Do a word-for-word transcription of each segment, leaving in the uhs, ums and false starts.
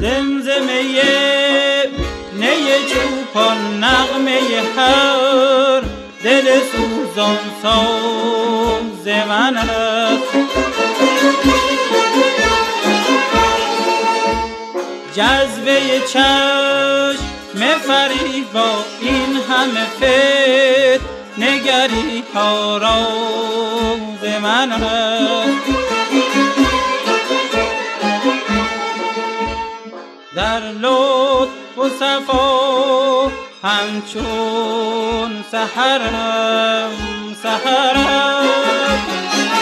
زمزمه نی چوپان، نغمه هر دل سوزان ساز من است. جذبه چشم فریبا این همه فتنه نگری ها راز من است. در لطف و صفا همچون سحرم سحرم،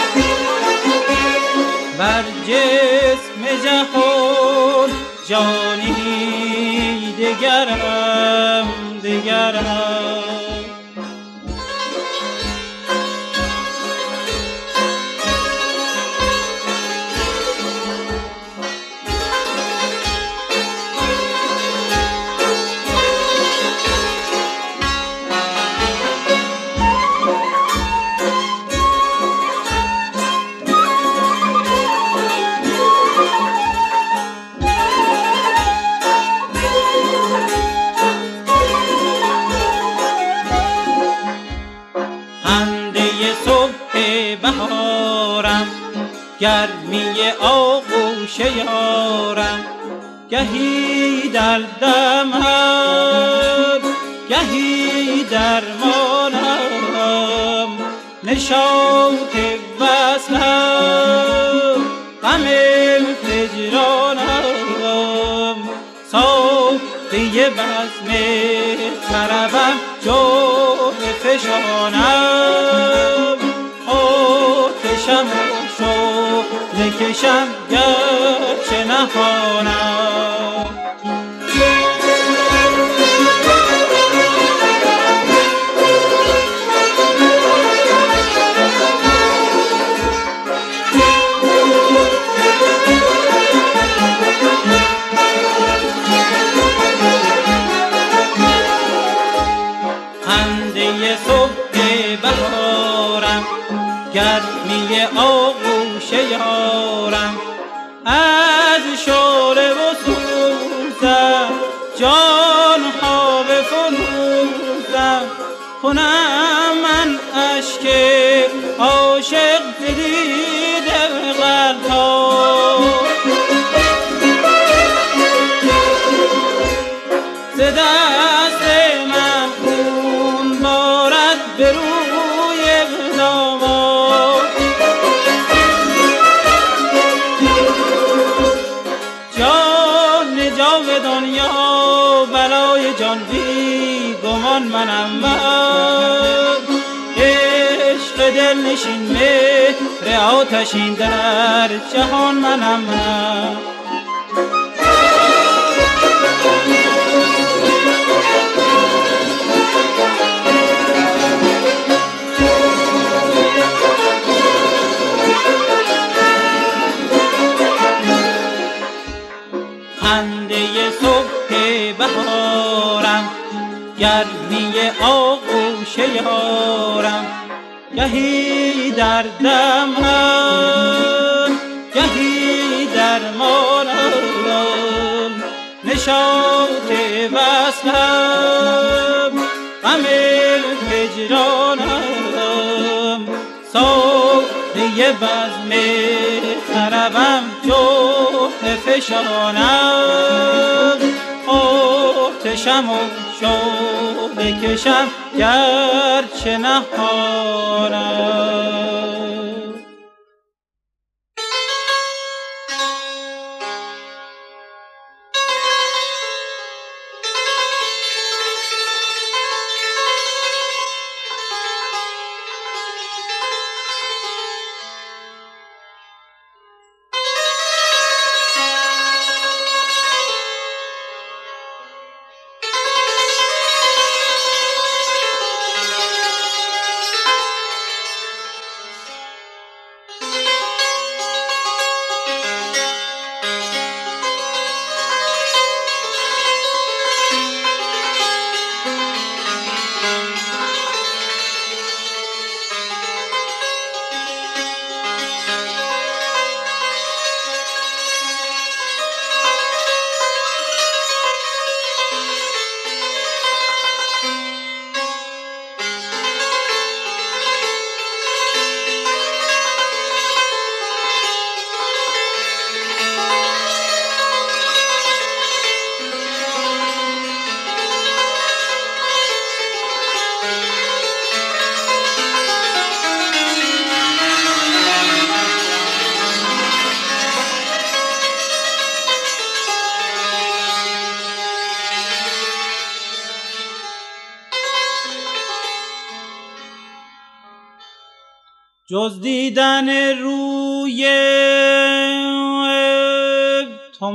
بر جسم جهان جانی دگرم دگرم. بهارم گرمی آغوش یارم، گهی دردم گهی درمانم، نشاط وصلم غم هجرانم، صافی بزم طربم جوه فشانم، آتشم و شعله کشم گرچه نهانم. خنده صبح بهارم گرمی آغوش یارم، از شعله و سوزم جان ها بفروزم، کنم من اشک عاشق ز دیده قلب ها، ز دست من خون بارد به روی داماد، جان جاودانیا بلای جان بی گمان منم من، عشق دل نشین مهر آتشین در جهان منم من. خنده صبح بهارم گرمی آغوش یارم، گهی دردم گهی درمانم، نشاط وصلم غم هجرانم، صافی بزم طربم جوه فشانم، آتشم و شعله کشم گرچه نهانم. جز دیدن روی تو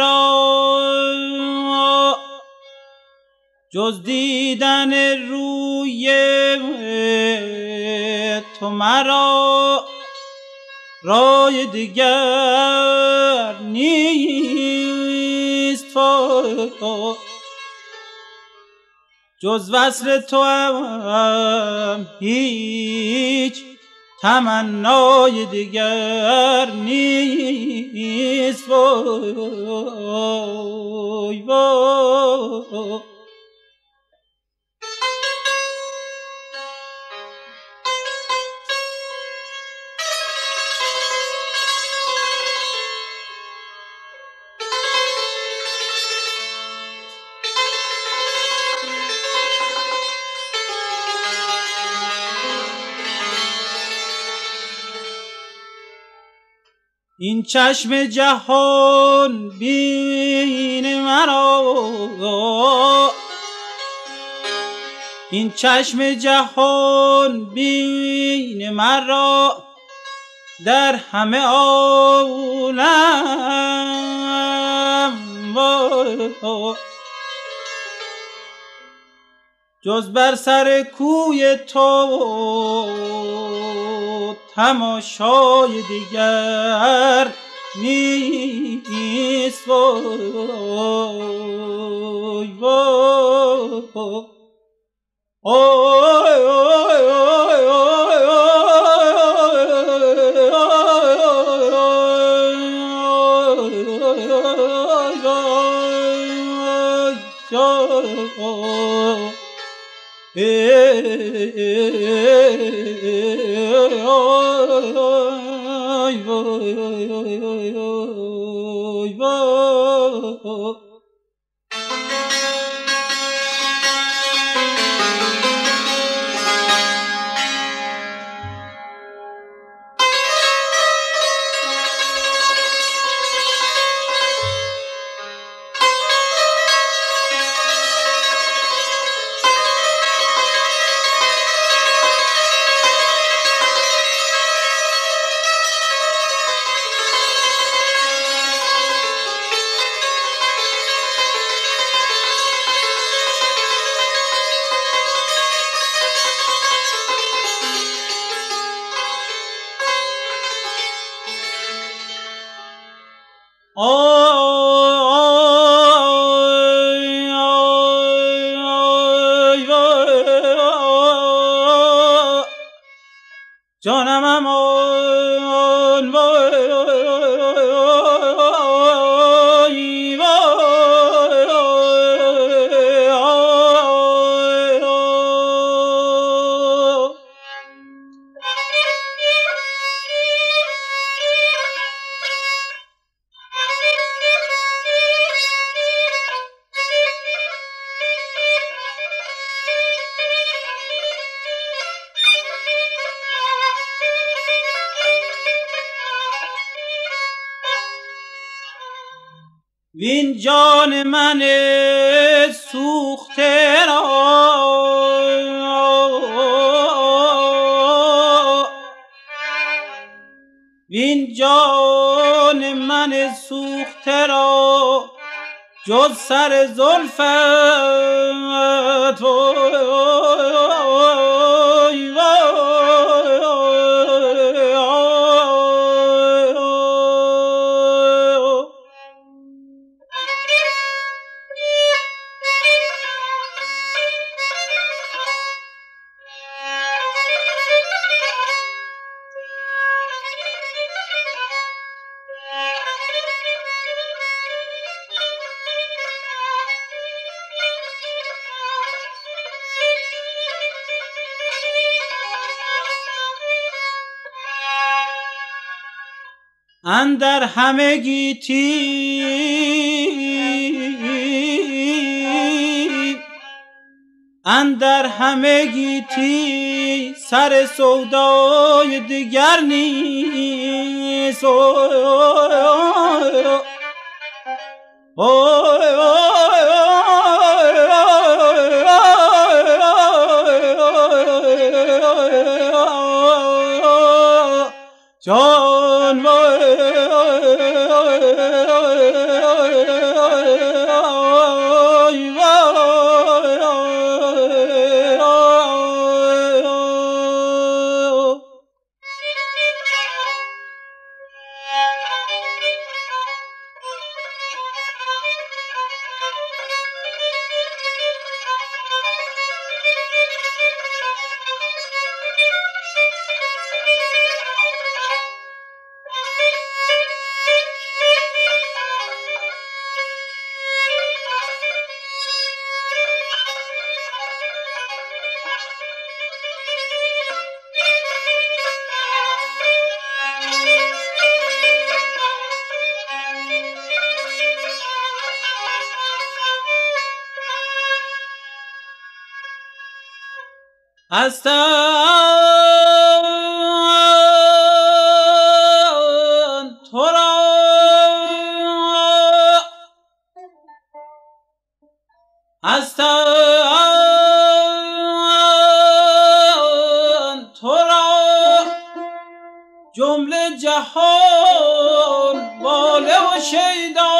مرا، جز دیدن روی تو مرا رای دیگر نیست فا، جز وصل تو هم هیچ تمنای دیگر نیست وای وای. این چشم جهان بین مرا، این چشم جهان بین مرا در همه عالم، جز بر سر کوی تو تماشای دیگر نیست وای وای. جانم امان وای وین جان من سوخته را، وین جان من سوخته را جز سر زلفت اندر همه گیتی اندر همه گیتی سر سودای دیگر نیست هستند تو را هستند تو را جمله جهان واله و شیدا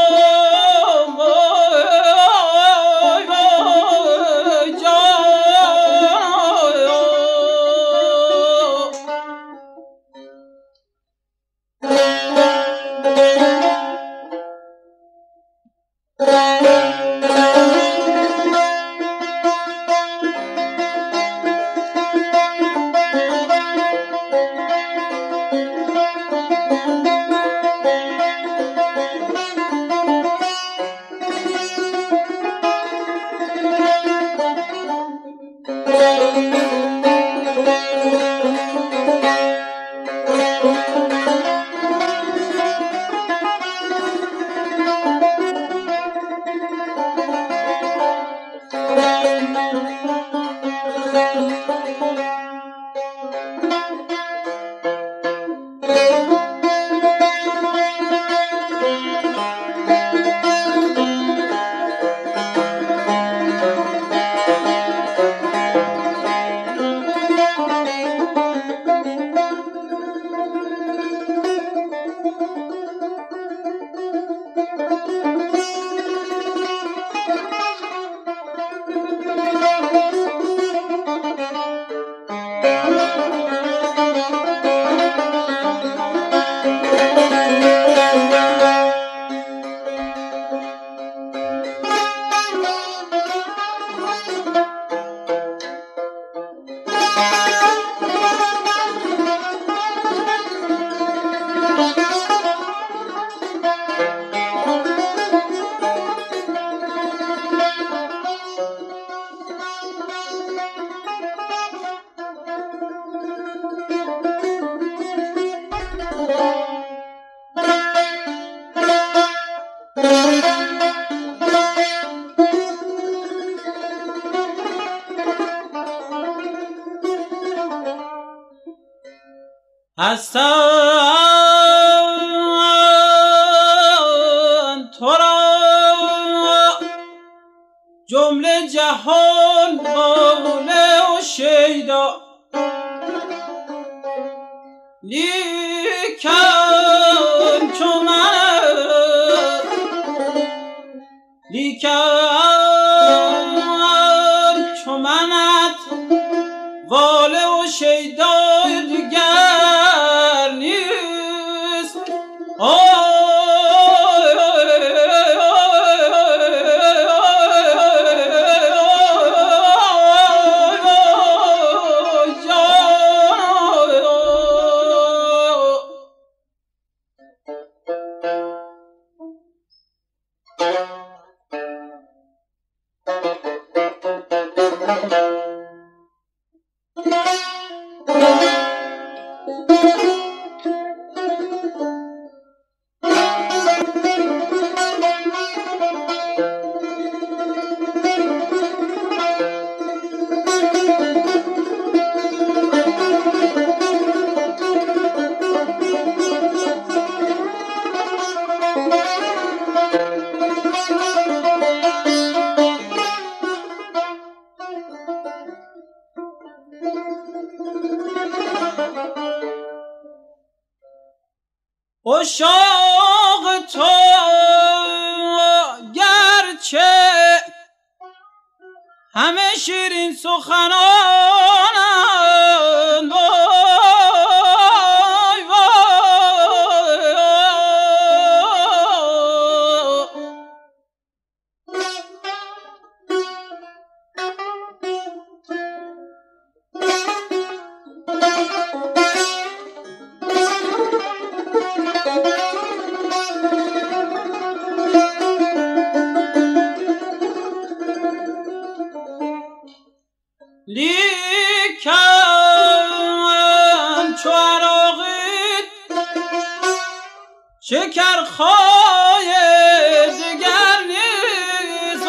هستند تو را جمله جهان واله و شیدا لیکن چو من لیکن چو منت واله و شیدای دیگر نیست. عشاق تو همه شیرین سخنانند وای وای لیکن چو عراقید شکرخای دگر نیست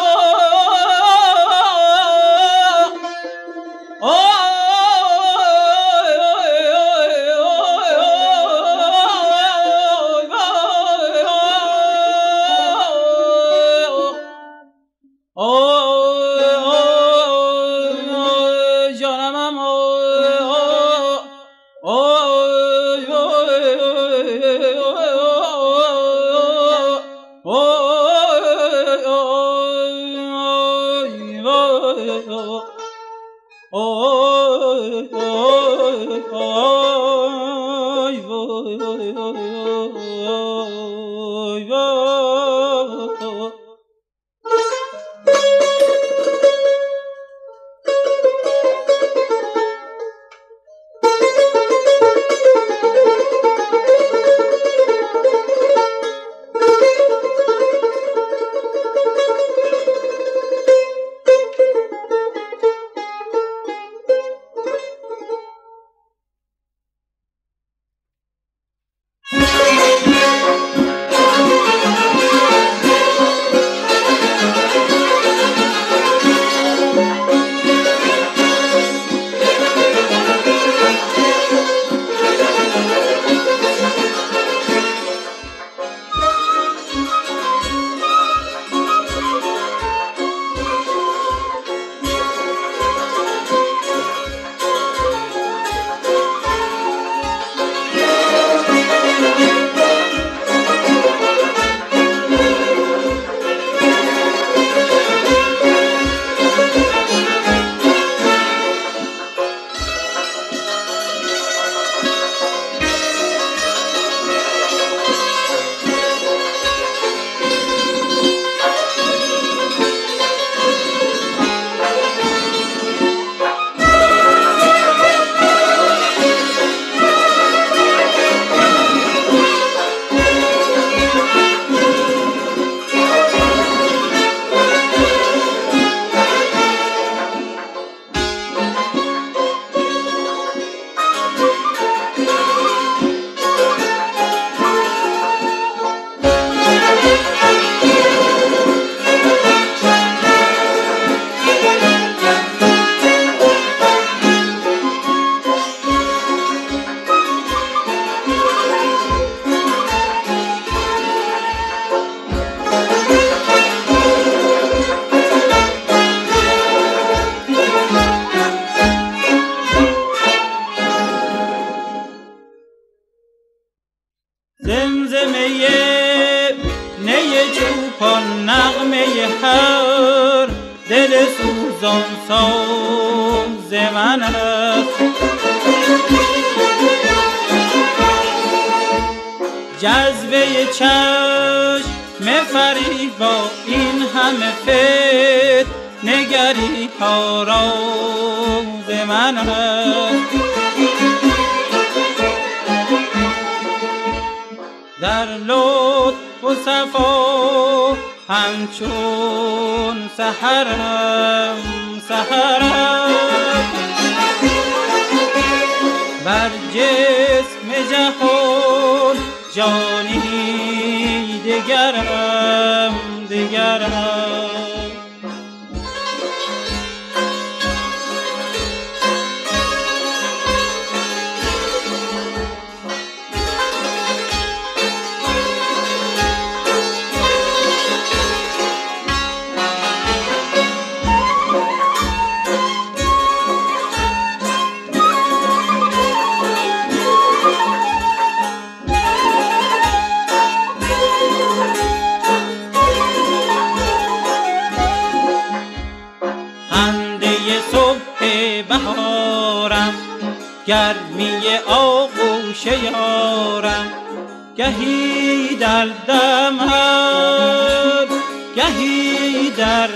زمزمه نی چوپان نغمه هر دل سوزان ساز من است. جذبه چشم فریبا این همه فتنه نگری ها راز من است. در لطف و صفا همچون سحرم سحرم بر جسم جهان جانی دگرم دگرم. گرمی آغوش یارم، گهی در دمم گهی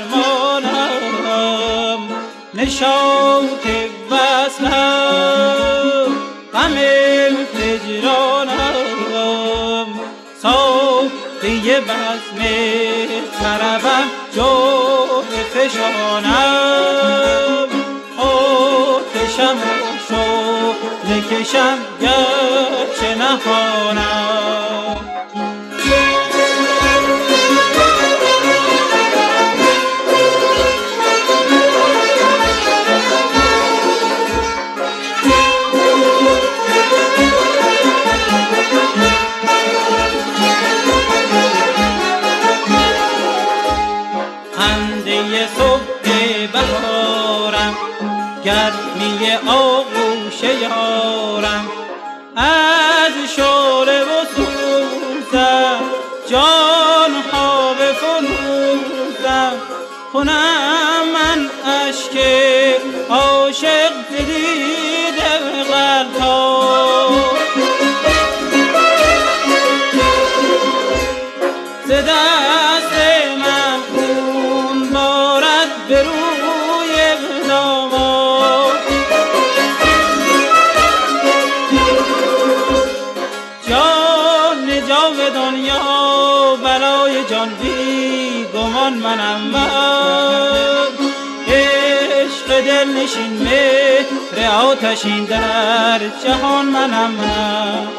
درمانم، نشاط وصلم غم هجرانم، ساقی بزم طربم جرعه فشانم، آتشم و شعله کشم گرچه نخوانم. خنده صبح بهارم، گرمی آغوش یارم، از شعله و سوزم جانها بفروزم، کنم من اشک عاشق ز دیده غلطان، ز دست من خون بارد به روی دامان، جان جاودانیا بلای جان بی گمان منم من، عشق دلنشین مهر آتشین در جهان منم من.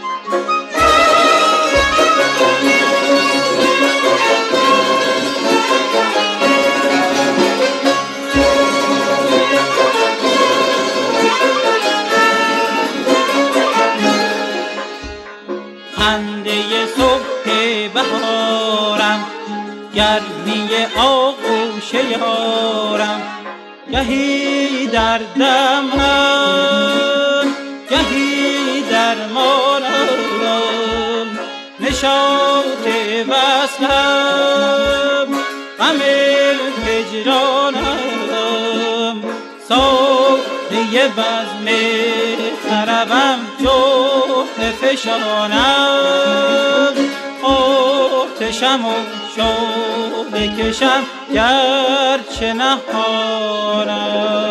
خنده صبح بهارم، گرمی آغوش یارم، گهی در دمم گهی درمانم، نشاط وصلم غم هجرانم، ساقی بزم طربم جرعه فشانم، آتشم و شعله کشم گرچه نخوانم.